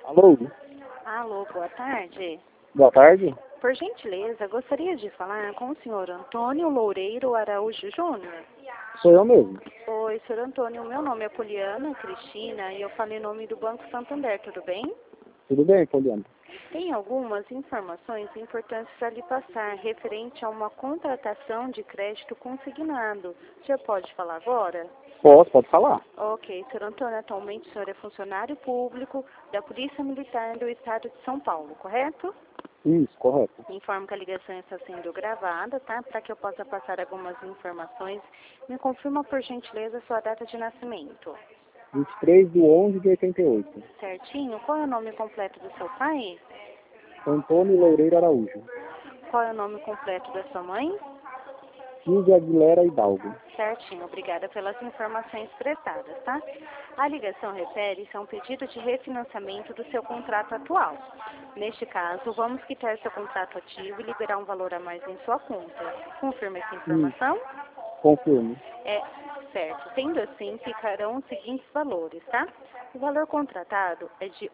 Alô? Alô, boa tarde. Boa tarde. Por gentileza, gostaria de falar com o senhor Antônio Loureiro Araújo Júnior. Sou eu mesmo. Oi, senhor Antônio, meu nome é Poliana Cristina e eu falo em nome do Banco Santander, tudo bem? Tudo bem, Poliana? Tem algumas informações importantes para lhe passar referente a uma contratação de crédito consignado. O senhor pode falar agora? Pode falar. Ok, senhor Antônio, atualmente o senhor é funcionário público da Polícia Militar do Estado de São Paulo, correto? Isso, correto. Informo que a ligação está sendo gravada, tá? Para que eu possa passar algumas informações. Me confirma, por gentileza, sua data de nascimento. 23/11/88. Certinho? Qual é o nome completo do seu pai? Antônio Loureiro Araújo. Qual é o nome completo da sua mãe? Silvia Aguilera Hidalgo. Certinho, obrigada pelas informações prestadas, tá? A ligação refere-se a um pedido de refinanciamento do seu contrato atual. Neste caso, vamos quitar seu contrato ativo e liberar um valor a mais em sua conta. Confirma essa informação? Confirmo. É certo. Sendo assim, ficarão os seguintes valores, tá? O valor contratado é de R$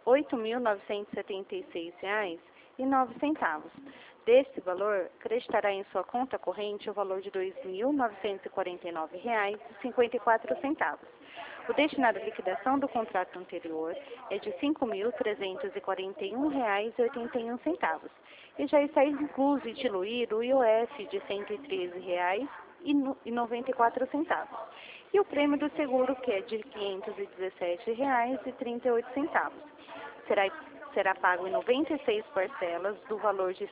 8.976,09. Deste valor, creditará em sua conta corrente o valor de R$ 2.949,54. O destinado à liquidação do contrato anterior é de R$ 5.341,81 e já está incluso e diluído o IOF de R$ 113,94 e o prêmio do seguro, que é de R$ 517,38. Será pago em 96 parcelas do valor de R$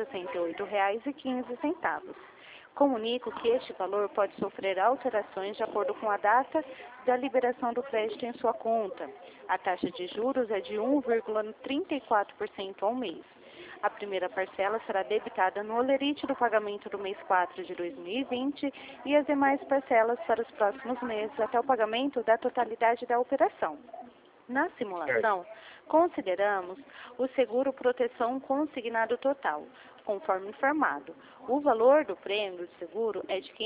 168,15. Comunico que este valor pode sofrer alterações de acordo com a data da liberação do crédito em sua conta. A taxa de juros é de 1,34% ao mês. A primeira parcela será debitada no holerite do pagamento do mês 4 de 2020 e as demais parcelas para os próximos meses até o pagamento da totalidade da operação. Na simulação, consideramos o seguro proteção consignado total, conforme informado. O valor do prêmio do seguro é de R$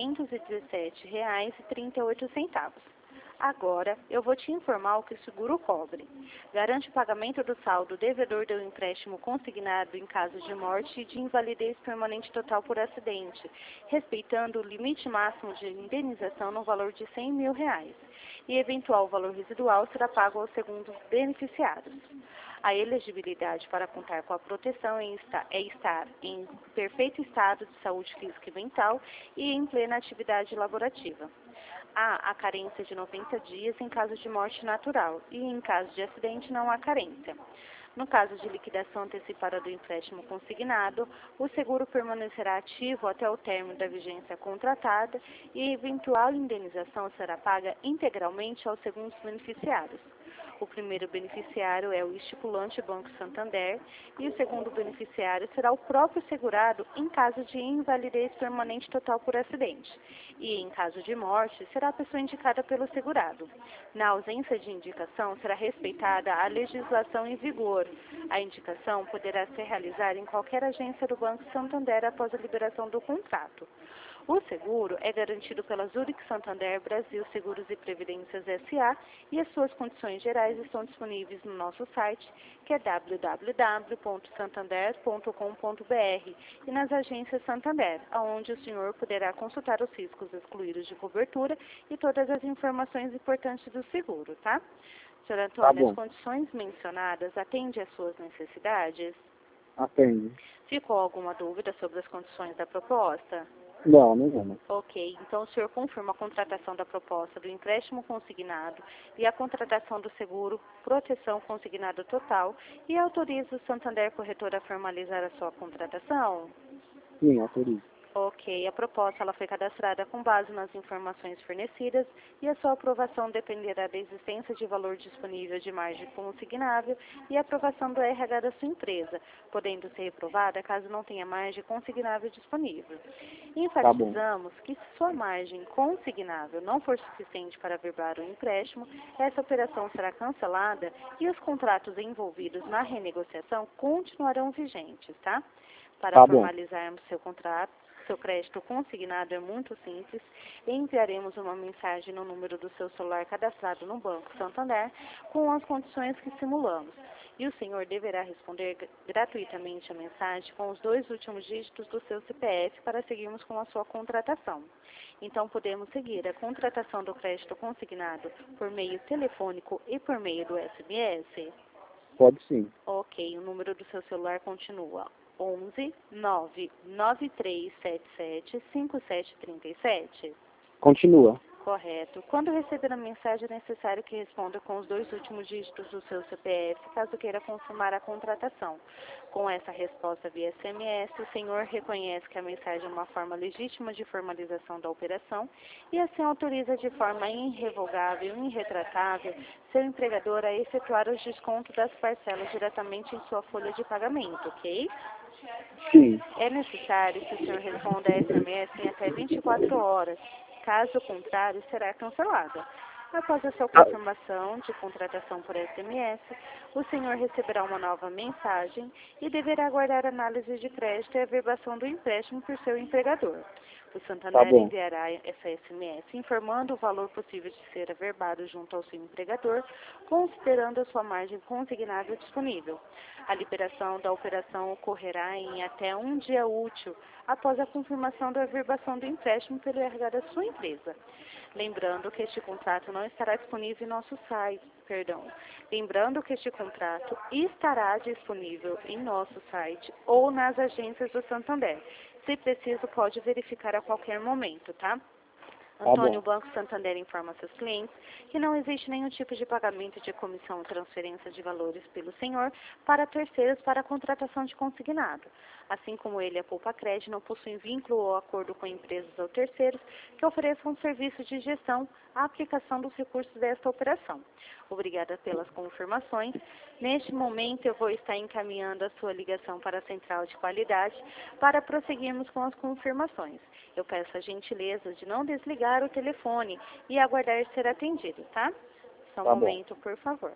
517,38. Agora, eu vou te informar o que o seguro cobre. Garante o pagamento do saldo devedor do empréstimo consignado em caso de morte e de invalidez permanente total por acidente, respeitando o limite máximo de indenização no valor de R$ 100 mil. E eventual valor residual será pago aos segundos beneficiários. A elegibilidade para contar com a proteção é estar em perfeito estado de saúde física e mental e em plena atividade laborativa. Há a carência de 90 dias em caso de morte natural e em caso de acidente não há carência. No caso de liquidação antecipada do empréstimo consignado, o seguro permanecerá ativo até o término da vigência contratada e eventual indenização será paga integralmente aos segundos beneficiários. O primeiro beneficiário é o estipulante Banco Santander e o segundo beneficiário será o próprio segurado em caso de invalidez permanente total por acidente. E, em caso de morte, será a pessoa indicada pelo segurado. Na ausência de indicação, será respeitada a legislação em vigor. A indicação poderá ser realizada em qualquer agência do Banco Santander após a liberação do contrato. O seguro é garantido pela Zurich Santander Brasil Seguros e Previdências S.A. e as suas condições gerais estão disponíveis no nosso site, que é www.santander.com.br e nas agências Santander, onde o senhor poderá consultar os riscos excluídos de cobertura e todas as informações importantes do seguro, tá? Senhor Antônio, as condições mencionadas atendem às suas necessidades? Atende. Ficou alguma dúvida sobre as condições da proposta? Não, nenhuma. Ok, então o senhor confirma a contratação da proposta do empréstimo consignado e a contratação do seguro proteção consignado total e autoriza o Santander Corretora a formalizar a sua contratação? Sim, autorizo. Ok, a proposta ela foi cadastrada com base nas informações fornecidas e a sua aprovação dependerá da existência de valor disponível de margem consignável e a aprovação do RH da sua empresa, podendo ser reprovada caso não tenha margem consignável disponível. Enfatizamos que se sua margem consignável não for suficiente para averbar o empréstimo, essa operação será cancelada e os contratos envolvidos na renegociação continuarão vigentes, tá? Para formalizarmos seu contrato, seu crédito consignado é muito simples. Enviaremos uma mensagem no número do seu celular cadastrado no Banco Santander com as condições que simulamos. e o senhor deverá responder gratuitamente a mensagem com os 2 últimos dígitos do seu CPF para seguirmos com a sua contratação. Então, podemos seguir a contratação do crédito consignado por meio telefônico e por meio do SMS? Pode sim. Ok, o número do seu celular continua 11 99377 5737. Continua. Correto. Quando receber a mensagem, é necessário que responda com os 2 últimos dígitos do seu CPF, caso queira confirmar a contratação. Com essa resposta via SMS, o senhor reconhece que a mensagem é uma forma legítima de formalização da operação e assim autoriza de forma irrevogável e irretratável seu empregador a efetuar os descontos das parcelas diretamente em sua folha de pagamento, ok? Sim. É necessário que o senhor responda a SMS em até 24 horas. Caso contrário, será cancelada. Após a sua confirmação de contratação por SMS, o senhor receberá uma nova mensagem e deverá aguardar a análise de crédito e a averbação do empréstimo por seu empregador. O Santander enviará essa SMS informando o valor possível de ser averbado junto ao seu empregador, considerando a sua margem consignada disponível. A liberação da operação ocorrerá em até 1 dia útil após a confirmação da averbação do empréstimo pelo RH da sua empresa. Lembrando que este contrato não estará disponível em nosso site, Lembrando que este contrato estará disponível em nosso site ou nas agências do Santander. Se preciso, pode verificar a qualquer momento, tá? Antônio, o Banco Santander informa a seus clientes que não existe nenhum tipo de pagamento de comissão ou transferência de valores pelo senhor para terceiros para a contratação de consignado. Assim como ele, a Poupa Crédito não possui vínculo ou acordo com empresas ou terceiros que ofereçam serviços de gestão à aplicação dos recursos desta operação. Obrigada pelas confirmações. Neste momento, eu vou estar encaminhando a sua ligação para a Central de Qualidade para prosseguirmos com as confirmações. Eu peço a gentileza de não desligar o telefone e aguardar ser atendido, tá? Só um momento, por favor.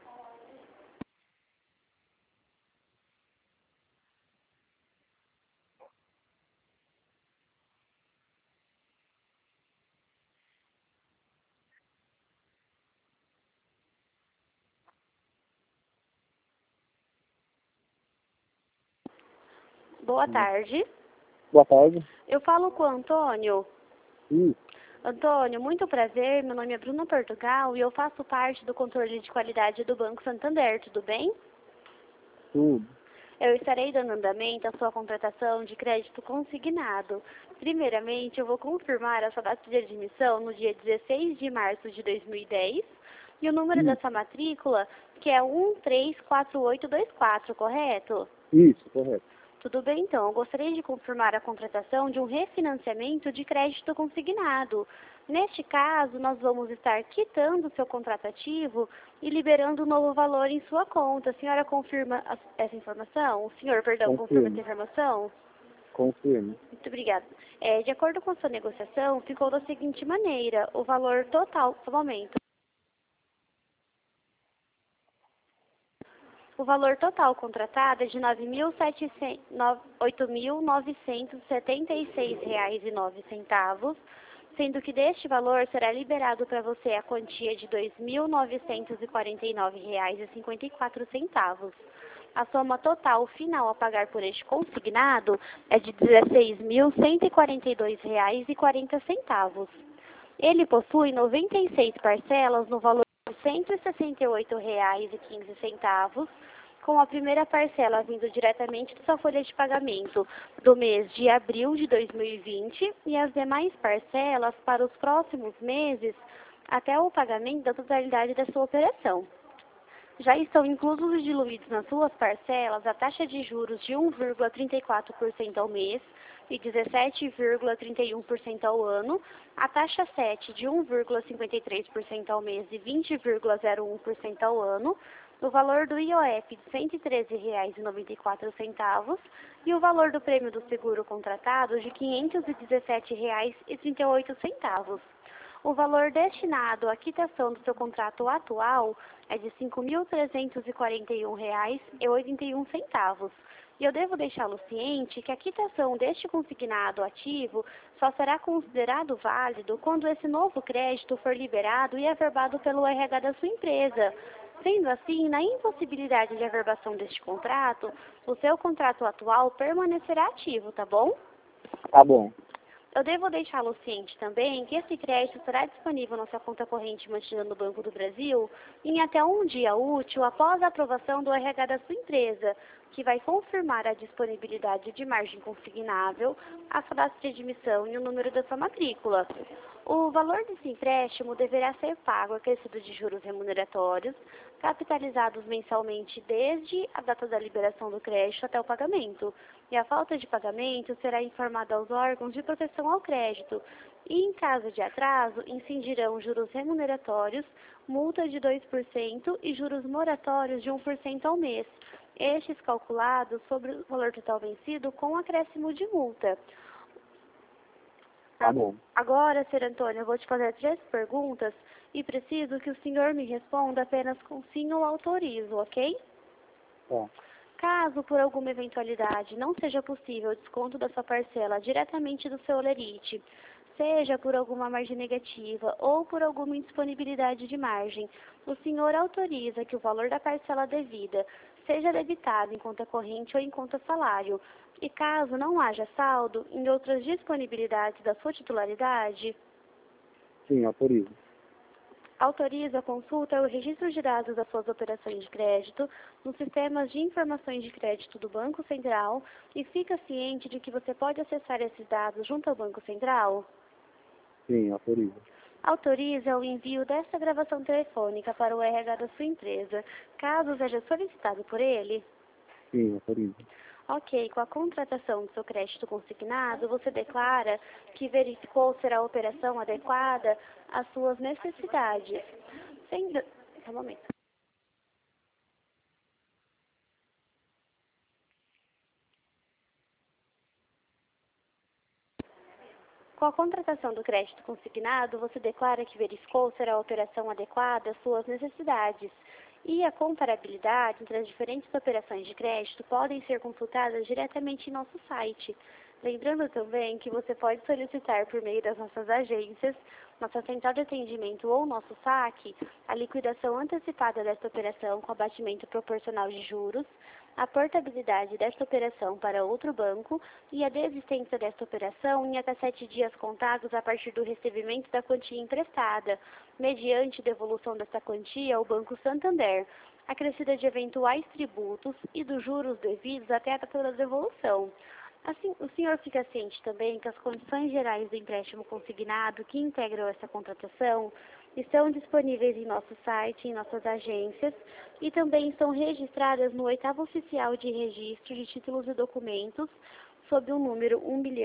Boa tarde. Boa tarde. Eu falo com o Antônio. Sim. Antônio, muito prazer. Meu nome é Bruna Portugal e eu faço parte do controle de qualidade do Banco Santander. Tudo bem? Tudo. Eu estarei dando andamento à sua contratação de crédito consignado. Primeiramente, eu vou confirmar a sua data de admissão no dia 16 de março de 2010 e o número da sua matrícula, que é 134824, correto? Isso, correto. Tudo bem, então. Eu gostaria de confirmar a contratação de um refinanciamento de crédito consignado. Neste caso, nós vamos estar quitando o seu contrato ativo e liberando um novo valor em sua conta. A senhora confirma essa informação? O senhor, perdão, confirma essa informação? Confirmo. Muito obrigada. De acordo com a sua negociação, ficou da seguinte maneira: o valor total, só um momento. O valor total contratado é de R$ 8.976,09, sendo que deste valor será liberado para você a quantia de R$ 2.949,54. A soma total final a pagar por este consignado é de R$ 16.142,40. Ele possui 96 parcelas no valor de R$ 168,15, com a primeira parcela vindo diretamente da sua folha de pagamento do mês de abril de 2020 e as demais parcelas para os próximos meses até o pagamento da totalidade da sua operação. Já estão inclusos e diluídos nas suas parcelas a taxa de juros de 1,34% ao mês e 17,31% ao ano, a taxa 7 de 1,53% ao mês e 20,01% ao ano, o valor do IOF de R$ 113,94 e o valor do prêmio do seguro contratado de R$ 517,38. O valor destinado à quitação do seu contrato atual é de R$ 5.341,81. E eu devo deixá-lo ciente que a quitação deste consignado ativo só será considerado válido quando esse novo crédito for liberado e averbado pelo RH da sua empresa. Sendo assim, na impossibilidade de averbação deste contrato, o seu contrato atual permanecerá ativo, tá bom? Tá bom. Eu devo deixá-lo ciente também que esse crédito estará disponível na sua conta corrente mantida no Banco do Brasil em até um dia útil após a aprovação do RH da sua empresa, que vai confirmar a disponibilidade de margem consignável, a sua data de admissão e o número da sua matrícula. O valor desse empréstimo deverá ser pago acrescido de juros remuneratórios, capitalizados mensalmente desde a data da liberação do crédito até o pagamento. E a falta de pagamento será informada aos órgãos de proteção ao crédito e, em caso de atraso, incidirão juros remuneratórios, multa de 2% e juros moratórios de 1% ao mês, estes calculados sobre o valor total vencido com acréscimo de multa. Tá bom. Agora, Sr. Antônio, eu vou te fazer 3 perguntas e preciso que o senhor me responda apenas com sim ou autorizo, ok? Tá. Caso, por alguma eventualidade, não seja possível o desconto da sua parcela diretamente do seu holerite, seja por alguma margem negativa ou por alguma indisponibilidade de margem, o senhor autoriza que o valor da parcela devida seja debitado em conta corrente ou em conta salário, e caso não haja saldo, em outras disponibilidades da sua titularidade, Sim, autorizo. autoriza a consulta e o registro de dados das suas operações de crédito nos sistemas de informações de crédito do Banco Central e fica ciente de que você pode acessar esses dados junto ao Banco Central? Sim, autorizo. Autoriza o envio desta gravação telefônica para o RH da sua empresa, caso seja solicitado por ele? Sim, autorizo. Ok, com a contratação do seu crédito consignado, você declara que verificou ser a operação adequada às suas necessidades. Sendo... Só um momento. Com a contratação do crédito consignado, você declara que verificou ser a operação adequada às suas necessidades. E a comparabilidade entre as diferentes operações de crédito podem ser consultadas diretamente em nosso site. Lembrando também que você pode solicitar por meio das nossas agências, nossa central de atendimento ou nosso saque, a liquidação antecipada desta operação com abatimento proporcional de juros, a portabilidade desta operação para outro banco e a desistência desta operação em até 7 dias contados a partir do recebimento da quantia emprestada, mediante devolução desta quantia ao Banco Santander, acrescida de eventuais tributos e dos juros devidos até a data da devolução. Assim, o senhor fica ciente também que as condições gerais do empréstimo consignado que integram essa contratação estão disponíveis em nosso site, em nossas agências e também estão registradas no 8º Oficial de Registro de Títulos e Documentos, sob o número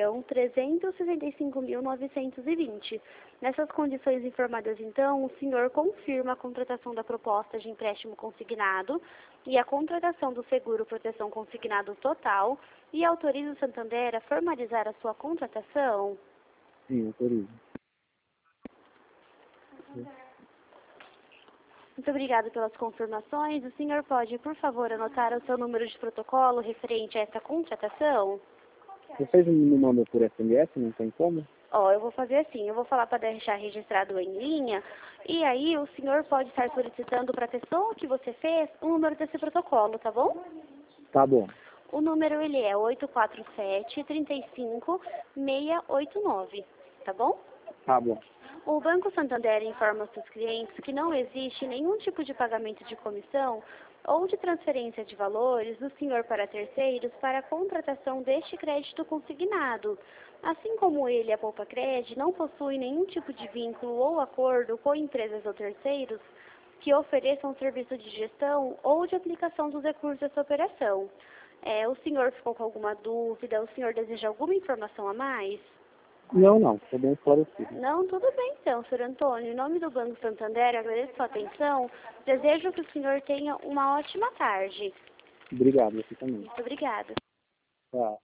1.365.920. Nessas condições informadas, então, o senhor confirma a contratação da proposta de empréstimo consignado e a contratação do seguro proteção consignado total e autoriza o Santander a formalizar a sua contratação? Sim, autorizo. Muito obrigada pelas confirmações. O senhor pode, por favor, anotar o seu número de protocolo referente a essa contratação? Vocês me mandam por SMS, não tem como? Ó, eu vou fazer assim, eu vou falar para deixar registrado em linha, e aí o senhor pode estar solicitando para a pessoa que você fez o número desse protocolo, tá bom? Tá bom. O número, ele é 847-35-689, tá bom? Tá bom. O Banco Santander informa aos seus clientes que não existe nenhum tipo de pagamento de comissão ou de transferência de valores do senhor para terceiros para a contratação deste crédito consignado. Assim como ele, a Poupa Cred, não possui nenhum tipo de vínculo ou acordo com empresas ou terceiros que ofereçam serviço de gestão ou de aplicação dos recursos dessa operação. O senhor ficou com alguma dúvida? O senhor deseja alguma informação a mais? Não, estou bem esclarecido. Não, tudo bem então, Sr. Antônio. Em nome do Banco Santander, agradeço sua atenção. Desejo que o senhor tenha uma ótima tarde. Obrigado, você também. Muito obrigada. Tá.